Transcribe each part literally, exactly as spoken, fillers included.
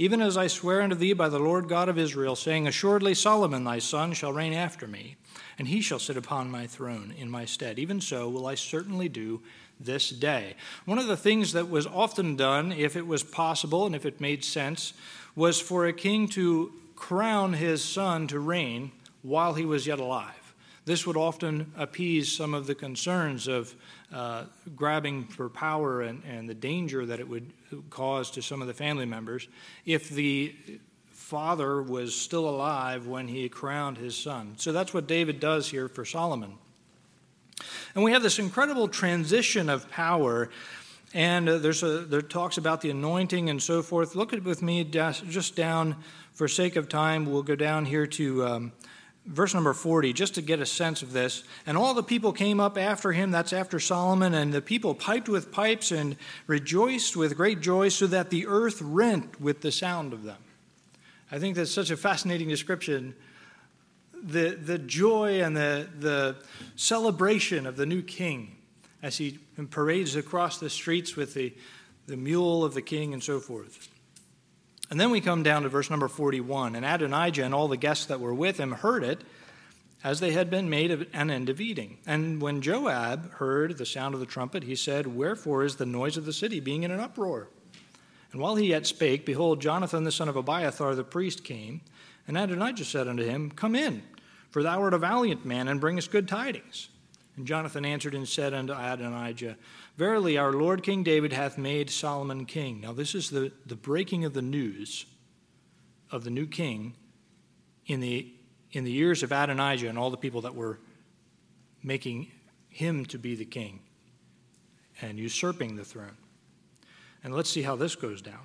even as I swear unto thee by the Lord God of Israel, saying, assuredly Solomon thy son shall reign after me, and he shall sit upon my throne in my stead. Even so will I certainly do this day. One of the things that was often done, if it was possible and if it made sense, was for a king to crown his son to reign while he was yet alive. This would often appease some of the concerns of uh, grabbing for power and, and the danger that it would cause to some of the family members if the father was still alive when he crowned his son. So that's what David does here for Solomon. And we have this incredible transition of power, and uh, there's a, there talks about the anointing and so forth. Look at with me just down, for sake of time, we'll go down here to um, verse number forty, just to get a sense of this. And all the people came up after him, that's after Solomon, and the people piped with pipes and rejoiced with great joy, so that the earth rent with the sound of them. I think that's such a fascinating description. The, the joy and the, the celebration of the new king as he parades across the streets with the, the mule of the king and so forth. And then we come down to verse number forty-one. And Adonijah and all the guests that were with him heard it, as they had been made an end of eating. And when Joab heard the sound of the trumpet, he said, wherefore is the noise of the city being in an uproar? And while he yet spake, behold, Jonathan the son of Abiathar the priest came. And Adonijah said unto him, come in, for thou art a valiant man, and bringest good tidings. And Jonathan answered and said unto Adonijah, verily our Lord King David hath made Solomon king. Now this is the, the breaking of the news of the new king in the, in the ears of Adonijah and all the people that were making him to be the king and usurping the throne. And let's see how this goes down.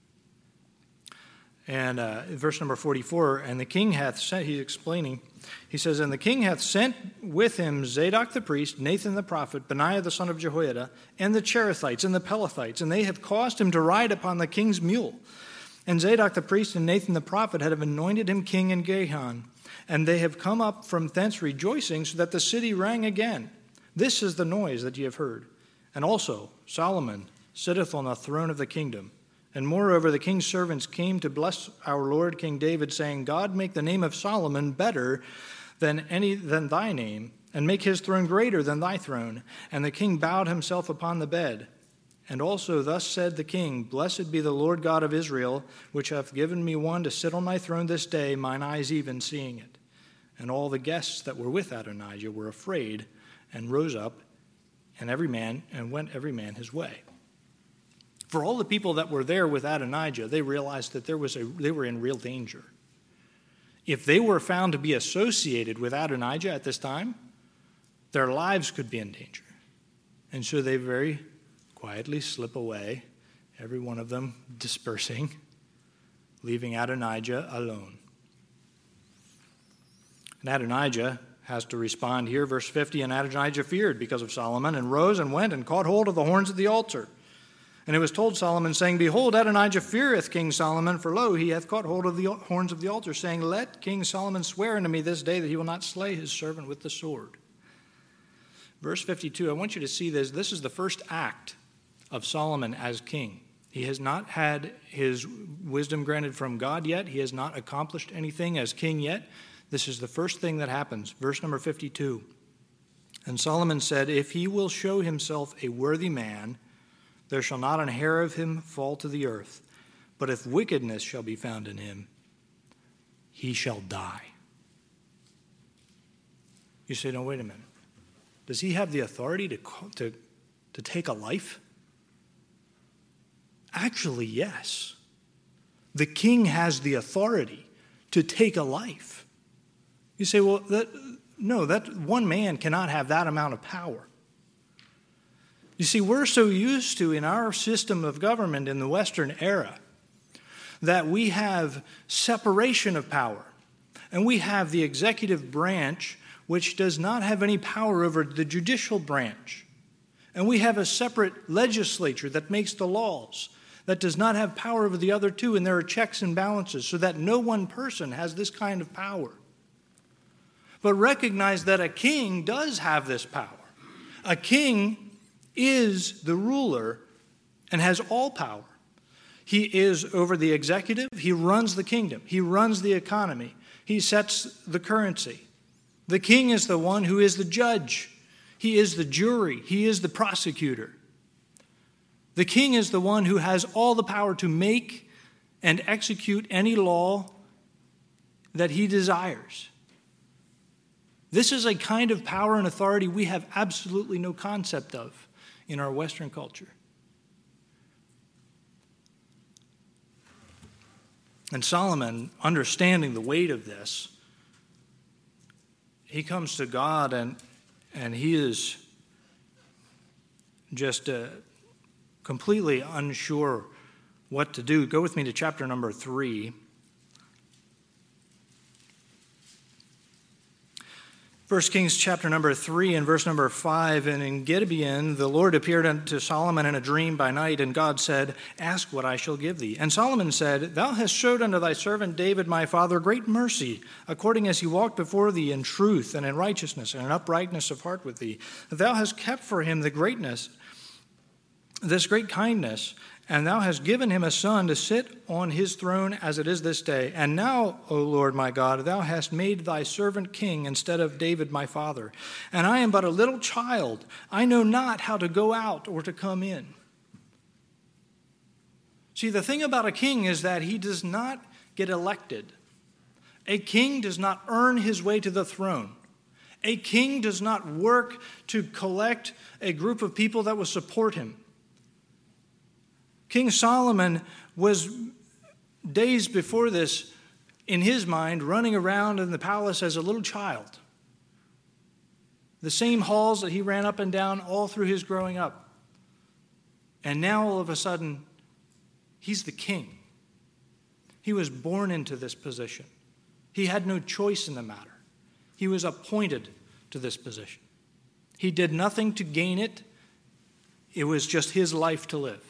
And uh, verse number forty-four, and the king hath sent, he's explaining, he says, and the king hath sent with him Zadok the priest, Nathan the prophet, Benaiah the son of Jehoiada, and the Cherethites and the Pelethites, and they have caused him to ride upon the king's mule. And Zadok the priest and Nathan the prophet had anointed him king in Gihon, and they have come up from thence rejoicing, so that the city rang again. This is the noise that ye have heard. And also Solomon sitteth on the throne of the kingdom. And moreover, the king's servants came to bless our Lord King David, saying, God make the name of Solomon better than any than thy name, and make his throne greater than thy throne. And the king bowed himself upon the bed. And also thus said the king, blessed be the Lord God of Israel, which hath given me one to sit on my throne this day, mine eyes even seeing it. And all the guests that were with Adonijah were afraid, and rose up, and every man, and went every man his way. For all the people that were there with Adonijah, they realized that there was a, they were in real danger. If they were found to be associated with Adonijah at this time, their lives could be in danger. And so they very quietly slip away, every one of them dispersing, leaving Adonijah alone. And Adonijah has to respond here, verse fifty, and Adonijah feared because of Solomon, and rose and went and caught hold of the horns of the altar. And it was told Solomon, saying, behold, Adonijah feareth King Solomon, for lo, he hath caught hold of the horns of the altar, saying, let King Solomon swear unto me this day that he will not slay his servant with the sword. Verse fifty-two, I want you to see this. This is the first act of Solomon as king. He has not had his wisdom granted from God yet. He has not accomplished anything as king yet. This is the first thing that happens. Verse number fifty-two. And Solomon said, if he will show himself a worthy man, there shall not an hair of him fall to the earth. But if wickedness shall be found in him, he shall die. You say, no, wait a minute. Does he have the authority to, to, to take a life? Actually, yes. The king has the authority to take a life. You say, well, that, no, that one man cannot have that amount of power. You see, we're so used to, in our system of government in the Western era, that we have separation of power. And we have the executive branch, which does not have any power over the judicial branch. And we have a separate legislature that makes the laws, that does not have power over the other two, and there are checks and balances, so that no one person has this kind of power. But recognize that a king does have this power. A king is the ruler and has all power. He is over the executive. He runs the kingdom. He runs the economy. He sets the currency. The king is the one who is the judge. He is the jury. He is the prosecutor. The king is the one who has all the power to make and execute any law that he desires. This is a kind of power and authority we have absolutely no concept of in our Western culture. And Solomon, understanding the weight of this, he comes to God and, and he is just uh, completely unsure what to do. Go with me to chapter number three. First Kings chapter number three and verse number five, and in Gibeon the Lord appeared unto Solomon in a dream by night, and God said, Ask what I shall give thee. And Solomon said, Thou hast showed unto thy servant David my father great mercy, according as he walked before thee in truth and in righteousness and in uprightness of heart with thee. Thou hast kept for him the greatness, this great kindness, and thou hast given him a son to sit on his throne as it is this day. And now, O Lord my God, thou hast made thy servant king instead of David my father. And I am but a little child. I know not how to go out or to come in. See, the thing about a king is that he does not get elected. A king does not earn his way to the throne. A king does not work to collect a group of people that will support him. King Solomon was, days before this, in his mind, running around in the palace as a little child. The same halls that he ran up and down all through his growing up. And now, all of a sudden, he's the king. He was born into this position. He had no choice in the matter. He was appointed to this position. He did nothing to gain it. It was just his life to live.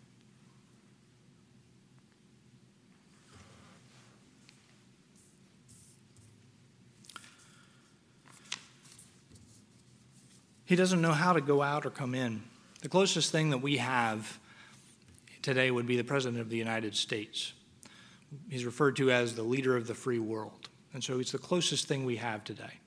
He doesn't know how to go out or come in. The closest thing that we have today would be the President of the United States. He's referred to as the leader of the free world. And so it's the closest thing we have today.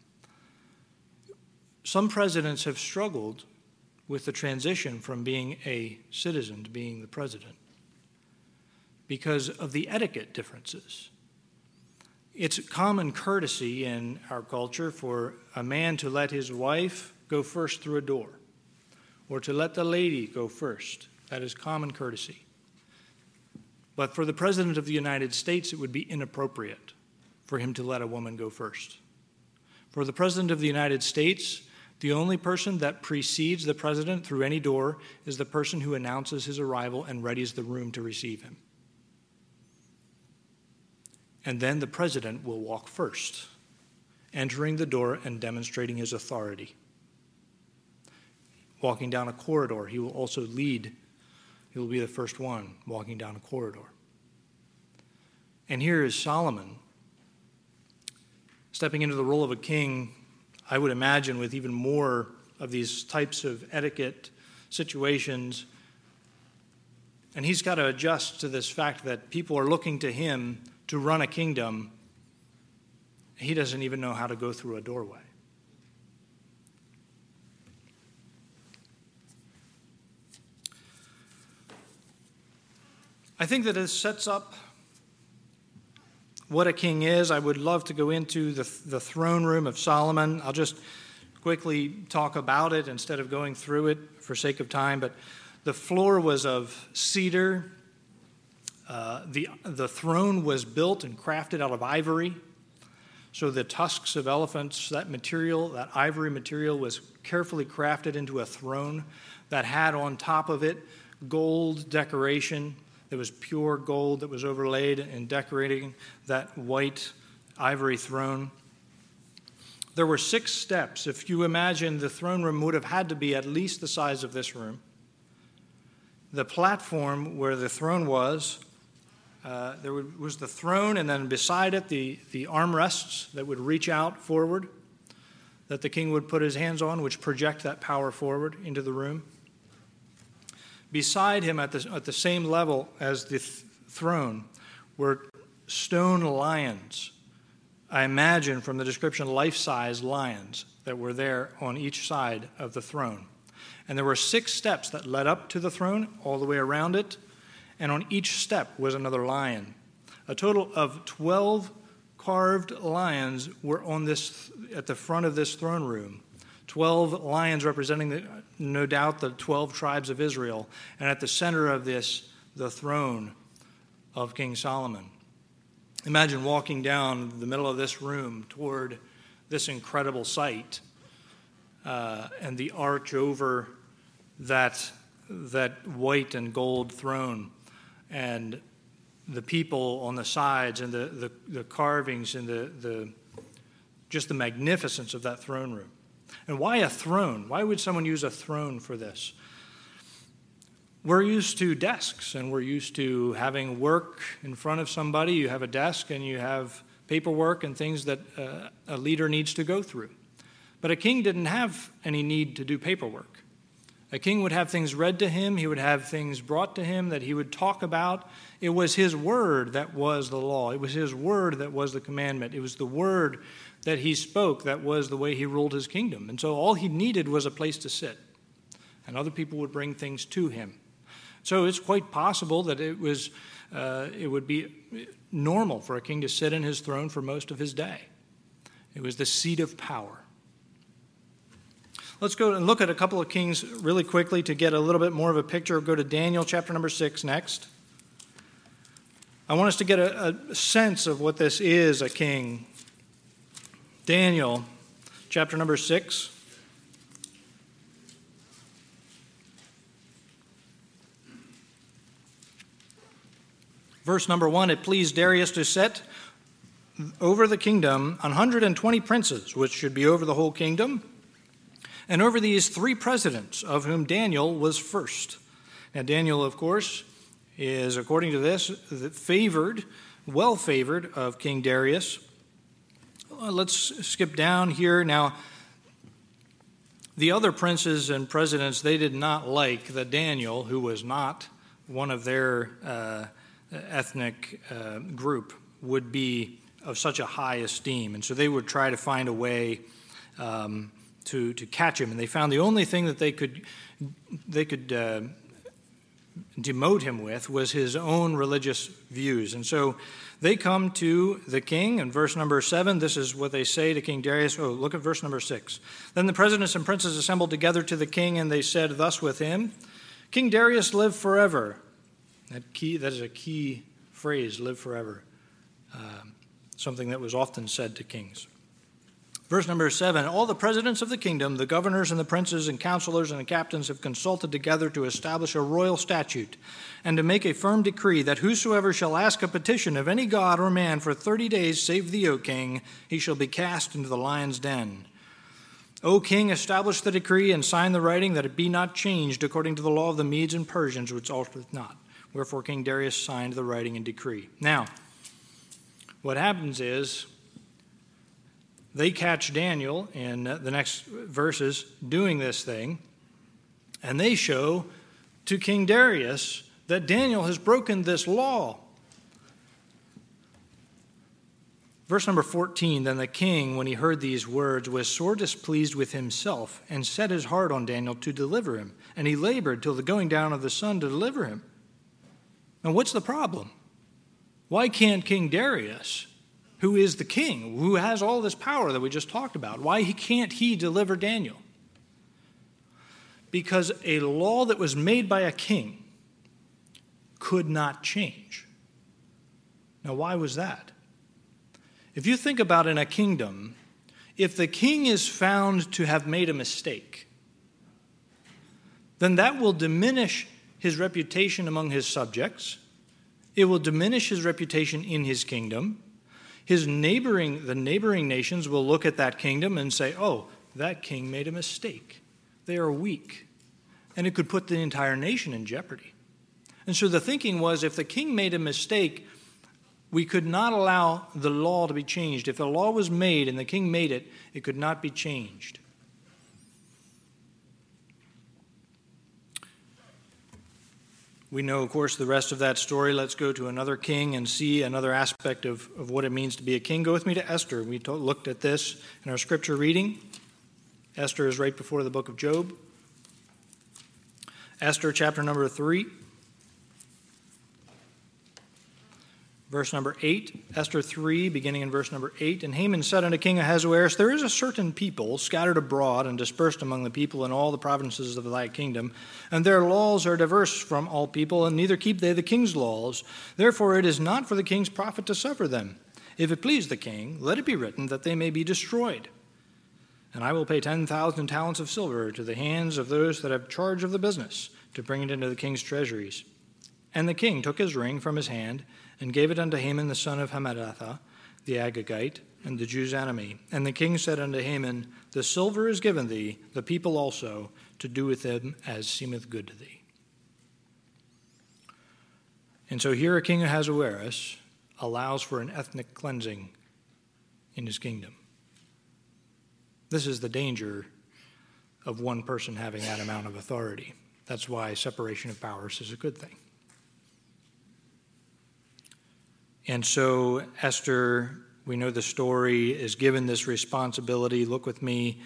Some presidents have struggled with the transition from being a citizen to being the president because of the etiquette differences. It's common courtesy in our culture for a man to let his wife go first through a door, or to let the lady go first. That is common courtesy. But for the President of the United States, it would be inappropriate for him to let a woman go first. For the President of the United States, the only person that precedes the President through any door is the person who announces his arrival and readies the room to receive him. And then the President will walk first, entering the door and demonstrating his authority. Walking down a corridor, he will also lead. He will be the first one walking down a corridor. And here is Solomon stepping into the role of a king, I would imagine, with even more of these types of etiquette situations. And he's got to adjust to this fact that people are looking to him to run a kingdom. He doesn't even know how to go through a doorway. I think that this sets up what a king is. I would love to go into the, the throne room of Solomon. I'll just quickly talk about it instead of going through it for sake of time. But the floor was of cedar. Uh, the, the throne was built and crafted out of ivory. So the tusks of elephants, that material, that ivory material, was carefully crafted into a throne that had on top of it gold decoration. There was pure gold that was overlaid and decorating that white ivory throne. There were six steps. If you imagine, the throne room would have had to be at least the size of this room. The platform where the throne was, uh, there was the throne, and then beside it, the, the armrests that would reach out forward, that the king would put his hands on, which project that power forward into the room. Beside him at the, at the same level as the th- throne were stone lions. I imagine from the description, life-size lions that were there on each side of the throne. And there were six steps that led up to the throne, all the way around it, and on each step was another lion. A total of twelve carved lions were on this at the front of this throne room. Twelve lions representing, the, no doubt, the twelve tribes of Israel. And at the center of this, the throne of King Solomon. Imagine walking down the middle of this room toward this incredible sight, uh, and the arch over that, that white and gold throne, and the people on the sides, and the, the, the carvings, and the, the just the magnificence of that throne room. And why a throne? Why would someone use a throne for this? We're used to desks, and we're used to having work in front of somebody. You have a desk, and you have paperwork and things that uh, a leader needs to go through. But a king didn't have any need to do paperwork. A king would have things read to him. He would have things brought to him that he would talk about. It was his word that was the law. It was his word that was the commandment. It was the word that he spoke that was the way he ruled his kingdom. And so all he needed was a place to sit. And other people would bring things to him. So it's quite possible that it was uh, it would be normal for a king to sit in his throne for most of his day. It was the seat of power. Let's go and look at a couple of kings really quickly to get a little bit more of a picture. Go to Daniel chapter number six next. I want us to get a, a sense of what this is, a king. Daniel chapter number six. Verse number one, it pleased Darius to set over the kingdom one hundred twenty princes, which should be over the whole kingdom, and over these three presidents, of whom Daniel was first. Now, Daniel, of course, is, according to this, favored, well favored of King Darius. Let's skip down here. Now, the other princes and presidents, they did not like that Daniel, who was not one of their uh, ethnic uh, group, would be of such a high esteem. And so they would try to find a way um, to to catch him. And they found the only thing that they could they could uh, demote him with was his own religious views. And so they come to the king in verse number seven. This is what they say to King Darius. Oh, look at verse number six. Then the presidents and princes assembled together to the king, and they said thus with him, King Darius, live forever. That key, that is a key phrase, live forever. Uh, something that was often said to kings. Verse number seven, all the presidents of the kingdom, the governors and the princes and counselors and the captains have consulted together to establish a royal statute and to make a firm decree that whosoever shall ask a petition of any god or man for thirty days, save thee, O king, he shall be cast into the lion's den. O king, establish the decree and sign the writing that it be not changed according to the law of the Medes and Persians, which altereth not. Wherefore King Darius signed the writing and decree. Now, what happens is they catch Daniel in the next verses doing this thing, and they show to King Darius that Daniel has broken this law. Verse number fourteen, then the king, when he heard these words, was sore displeased with himself and set his heart on Daniel to deliver him. And he labored till the going down of the sun to deliver him. Now, what's the problem? Why can't King Darius, who is the king, who has all this power that we just talked about, why can't he deliver Daniel? Because a law that was made by a king could not change. Now, why was that? If you think about in a kingdom, if the king is found to have made a mistake, then that will diminish his reputation among his subjects. It will diminish his reputation in his kingdom. His neighboring, the neighboring nations will look at that kingdom and say, oh, that king made a mistake. They are weak. And it could put the entire nation in jeopardy. And so the thinking was, if the king made a mistake, we could not allow the law to be changed. If the law was made and the king made it, it could not be changed. We know, of course, the rest of that story. Let's go to another king and see another aspect of, of what it means to be a king. Go with me to Esther. We to- looked at this in our scripture reading. Esther is right before the book of Job. Esther chapter number three, verse number eight. Esther three, beginning in verse number eight. And Haman said unto King Ahasuerus, There is a certain people scattered abroad and dispersed among the people in all the provinces of thy kingdom, and their laws are diverse from all people, and neither keep they the king's laws. Therefore it is not for the king's profit to suffer them. If it please the king, let it be written that they may be destroyed. And I will pay ten thousand talents of silver to the hands of those that have charge of the business, to bring it into the king's treasuries. And the king took his ring from his hand, and gave it unto Haman the son of Hammedatha, the Agagite, and the Jew's enemy. And the king said unto Haman, The silver is given thee, the people also, to do with them as seemeth good to thee. And so here King Ahasuerus allows for an ethnic cleansing in his kingdom. This is the danger of one person having that amount of authority. That's why separation of powers is a good thing. And so Esther, we know the story, is given this responsibility. Look with me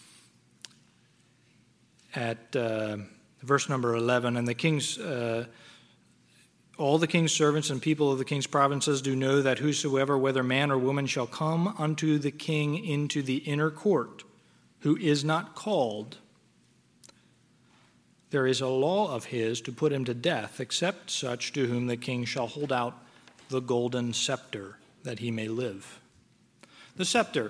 at uh, verse number eleven. And the king's, uh, all the king's servants and people of the king's provinces do know that whosoever, whether man or woman, shall come unto the king into the inner court, who is not called, there is a law of his to put him to death, except such to whom the king shall hold out the golden scepter, that he may live. The scepter.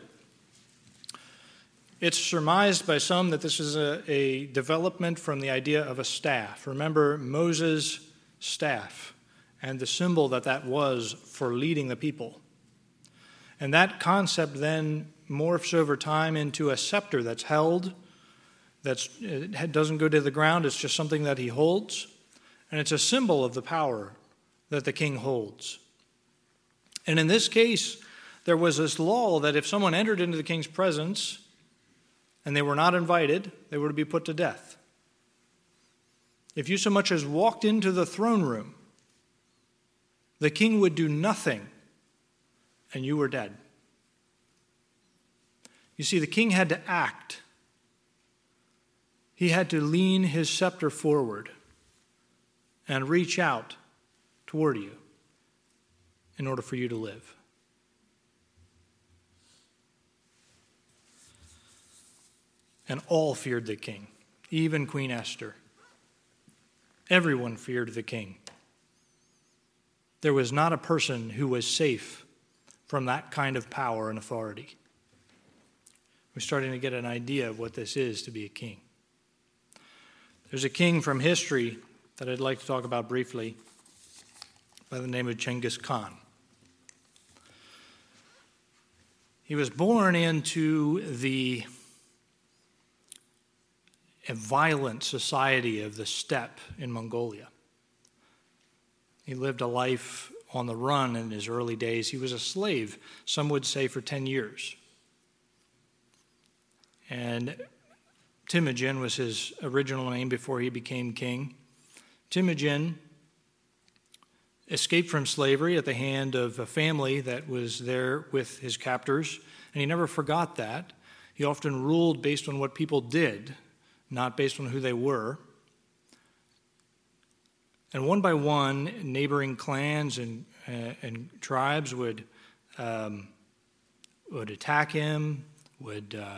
It's surmised by some that this is a, a development from the idea of a staff. Remember Moses' staff and the symbol that that was for leading the people. And that concept then morphs over time into a scepter that's held, that's, it doesn't go to the ground, it's just something that he holds. And it's a symbol of the power that the king holds. And in this case, there was this law that if someone entered into the king's presence and they were not invited, they were to be put to death. If you so much as walked into the throne room, the king would do nothing and you were dead. You see, the king had to act. He had to lean his scepter forward and reach out toward you in order for you to live. And all feared the king, even Queen Esther. Everyone feared the king. There was not a person who was safe from that kind of power and authority. We're starting to get an idea of what this is to be a king. There's a king from history that I'd like to talk about briefly by the name of Genghis Khan. He was born into the violent society of the steppe in Mongolia. He lived a life on the run in his early days. He was a slave, some would say, for ten years. And Temujin was his original name before he became king. Temujin escaped from slavery at the hand of a family that was there with his captors, and he never forgot that. He often ruled based on what people did, not based on who they were. And one by one, neighboring clans and uh, and tribes would um, would attack him, would uh,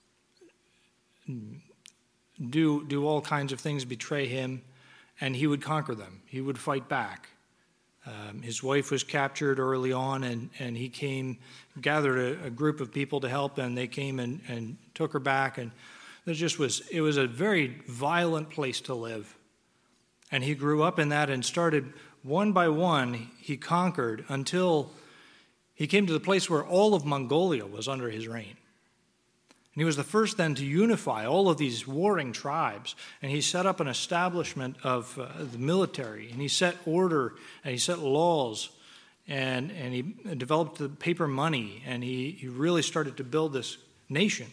do do all kinds of things, betray him, and he would conquer them. He would fight back. Um, his wife was captured early on, and, and he came, gathered a, a group of people to help, and they came and, and took her back. And it just was, it was a very violent place to live. And he grew up in that and started, one by one, he conquered until he came to the place where all of Mongolia was under his reign. And he was the first then to unify all of these warring tribes. And he set up an establishment of uh, the military. And he set order and he set laws. And, and he developed the paper money. And he, he really started to build this nation.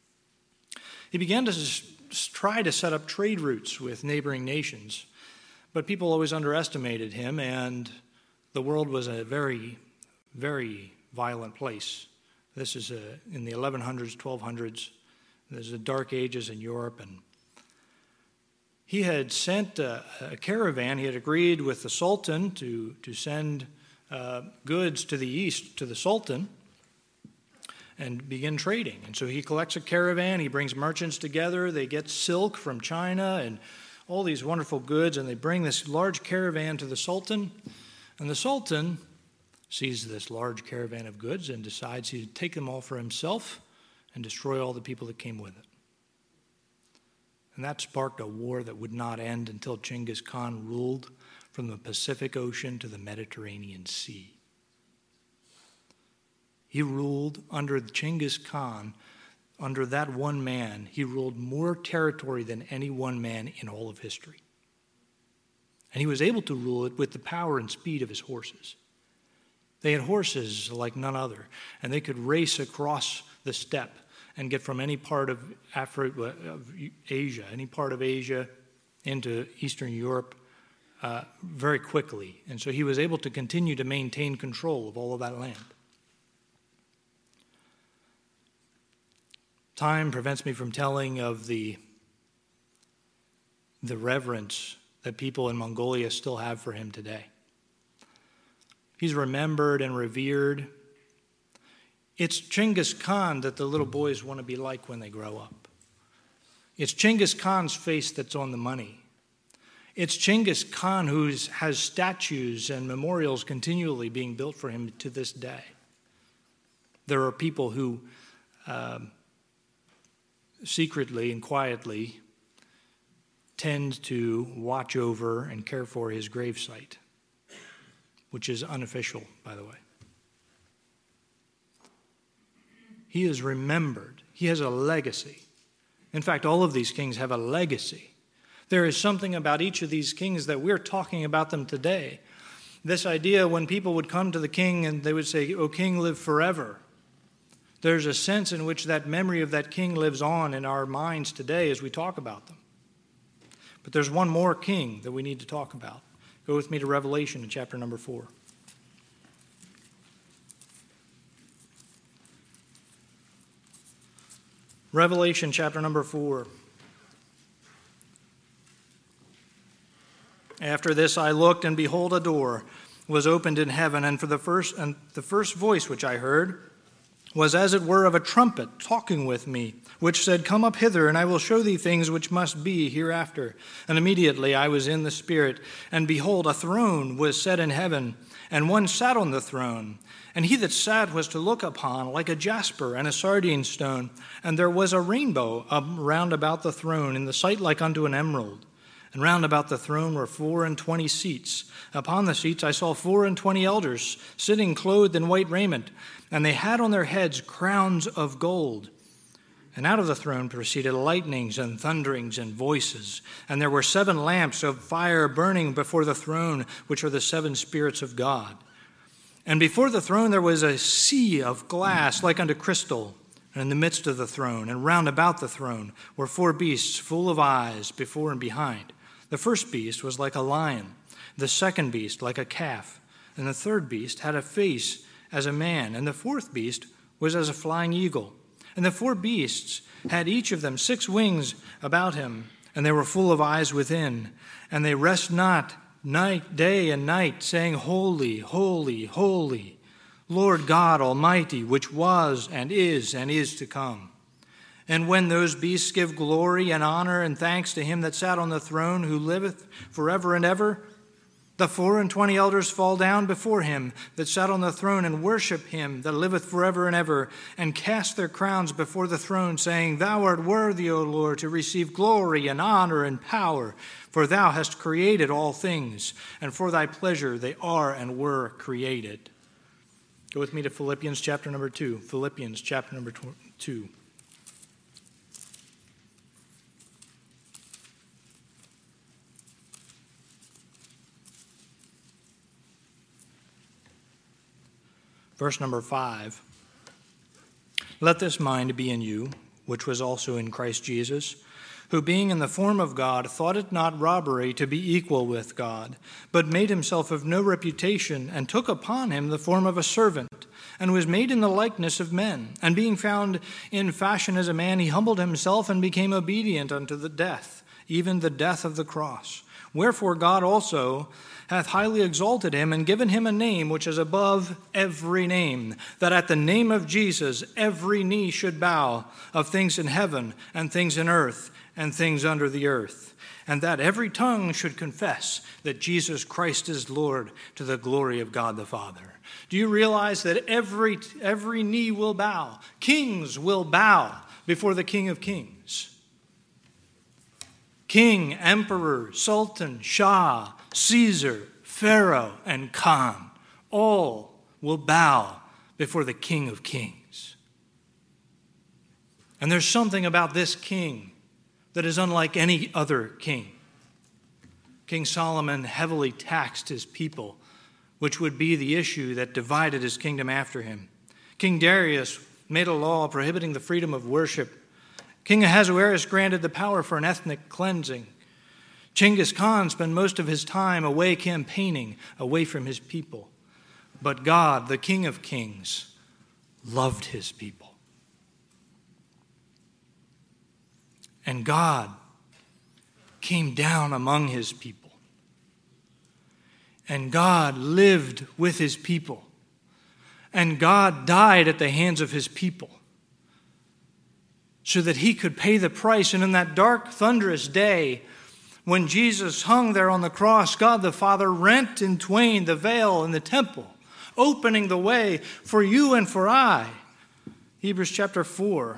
He began to s- try to set up trade routes with neighboring nations. But people always underestimated him, and the world was a very, very violent place. This is a, in the eleven hundreds, twelve hundreds. There's the Dark Ages in Europe, and he had sent a, a caravan. He had agreed with the Sultan to, to send uh, goods to the east to the Sultan and begin trading. And so he collects a caravan. He brings merchants together. They get silk from China and all these wonderful goods, and they bring this large caravan to the Sultan. And the Sultan sees this large caravan of goods and decides he'd take them all for himself and destroy all the people that came with it. And that sparked a war that would not end until Genghis Khan ruled from the Pacific Ocean to the Mediterranean Sea. He ruled under Genghis Khan, under that one man, he ruled more territory than any one man in all of history. And he was able to rule it with the power and speed of his horses. They had horses like none other, and they could race across the steppe and get from any part of Africa, of Asia, any part of Asia into Eastern Europe uh, very quickly. And so he was able to continue to maintain control of all of that land. Time prevents me from telling of the, the reverence that people in Mongolia still have for him today. He's remembered and revered. It's Genghis Khan that the little boys want to be like when they grow up. It's Genghis Khan's face that's on the money. It's Genghis Khan who has statues and memorials continually being built for him to this day. There are people who um, secretly and quietly tend to watch over and care for his gravesite, which is unofficial, by the way. He is remembered. He has a legacy. In fact, all of these kings have a legacy. There is something about each of these kings that we're talking about them today. This idea when people would come to the king and they would say, "O king, live forever." There's a sense in which that memory of that king lives on in our minds today as we talk about them. But there's one more king that we need to talk about. Go with me to Revelation in chapter number four. Revelation chapter number four. After this I looked, and behold, a door was opened in heaven, and for the first and the first voice which I heard was as it were of a trumpet talking with me, which said, "Come up hither, and I will show thee things which must be hereafter." And immediately I was in the Spirit, and behold, a throne was set in heaven, and one sat on the throne. And he that sat was to look upon like a jasper and a sardine stone, and there was a rainbow round about the throne, in the sight like unto an emerald. And round about the throne were four and twenty seats. Upon the seats I saw four and twenty elders, sitting clothed in white raiment, and they had on their heads crowns of gold. And out of the throne proceeded lightnings and thunderings and voices. And there were seven lamps of fire burning before the throne, which are the seven spirits of God. And before the throne there was a sea of glass like unto crystal. And in the midst of the throne and round about the throne were four beasts full of eyes before and behind. The first beast was like a lion, the second beast like a calf, and the third beast had a face as a man, and the fourth beast was as a flying eagle. And the four beasts had each of them six wings about him, and they were full of eyes within. And they rest not night, day and night, saying, "Holy, holy, holy, Lord God Almighty, which was and is and is to come." And when those beasts give glory and honor and thanks to him that sat on the throne, who liveth forever and ever, the four and twenty elders fall down before him that sat on the throne and worship him that liveth forever and ever, and cast their crowns before the throne, saying, "Thou art worthy, O Lord, to receive glory and honor and power, for thou hast created all things, and for thy pleasure they are and were created." Go with me to Philippians chapter number two. Philippians chapter number two. Verse number five. "Let this mind be in you, which was also in Christ Jesus, who being in the form of God thought it not robbery to be equal with God, but made himself of no reputation, and took upon him the form of a servant, and was made in the likeness of men. And being found in fashion as a man, he humbled himself and became obedient unto the death, even the death of the cross. Wherefore God also hath highly exalted him, and given him a name which is above every name, that at the name of Jesus every knee should bow, of things in heaven, and things in earth, and things under the earth, and that every tongue should confess that Jesus Christ is Lord, to the glory of God the Father. Do you realize that every, every knee will bow? Kings will bow before the King of Kings. King, emperor, sultan, shah, Caesar, Pharaoh, and Khan, all will bow before the King of Kings. And there's something about this king that is unlike any other king. King Solomon heavily taxed his people, which would be the issue that divided his kingdom after him. King Darius made a law prohibiting the freedom of worship. King Ahasuerus granted the power for an ethnic cleansing. Genghis Khan spent most of his time away campaigning, away from his people. But God, the King of Kings, loved his people. And God came down among his people. And God lived with his people. And God died at the hands of his people, so that he could pay the price. And in that dark, thunderous day, when Jesus hung there on the cross, God the Father rent in twain the veil in the temple, opening the way for you and for I. Hebrews chapter four.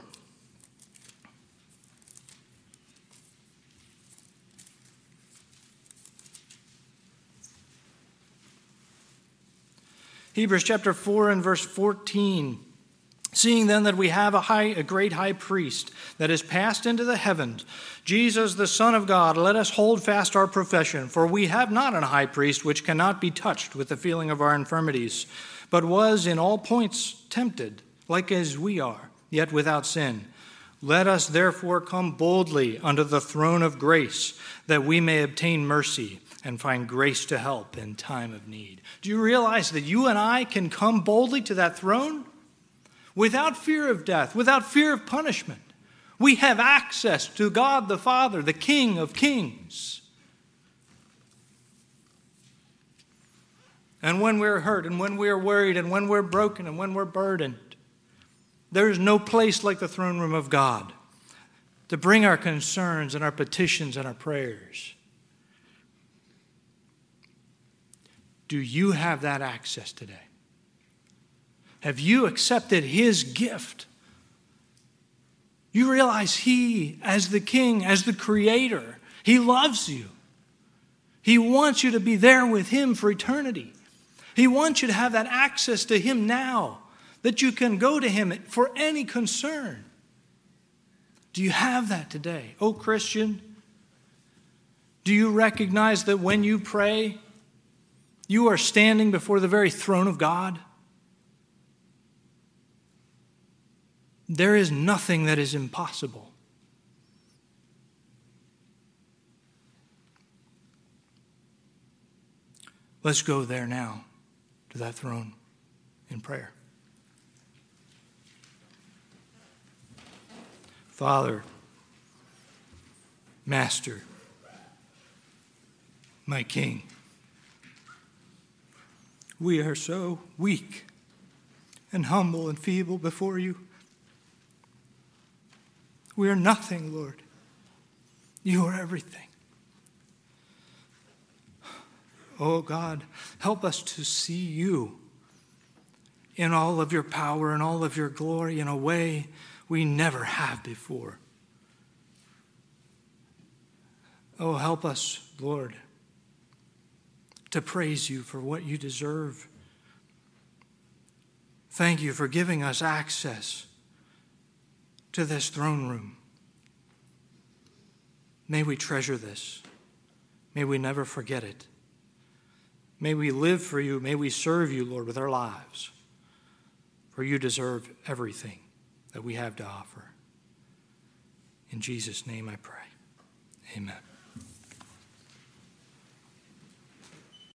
Hebrews chapter four and verse fourteen. Seeing then that we have a high, a great high priest that is passed into the heavens, Jesus the Son of God, let us hold fast our profession. For we have not an high priest which cannot be touched with the feeling of our infirmities, but was in all points tempted, like as we are, yet without sin. Let us therefore come boldly unto the throne of grace, that we may obtain mercy and find grace to help in time of need. Do you realize that you and I can come boldly to that throne without fear of death, without fear of punishment? We have access to God the Father, the King of Kings. And when we're hurt, and when we're worried, and when we're broken, and when we're burdened, there is no place like the throne room of God to bring our concerns and our petitions and our prayers. Do you have that access today? Have you accepted his gift? You realize he, as the king, as the creator, he loves you. He wants you to be there with him for eternity. He wants you to have that access to him now, that you can go to him for any concern. Do you have that today? Oh, Christian, do you recognize that when you pray, you are standing before the very throne of God? There is nothing that is impossible. Let's go there now, to that throne, in prayer. Father, Master, my King, we are so weak and humble and feeble before you. We are nothing, Lord. You are everything. Oh God, help us to see you in all of your power and all of your glory in a way we never have before. Oh, help us, Lord, to praise you for what you deserve. Thank you for giving us access to this throne room. May we treasure this. May we never forget it. May we live for you. May we serve you, Lord, with our lives. For you deserve everything that we have to offer. In Jesus' name I pray. Amen.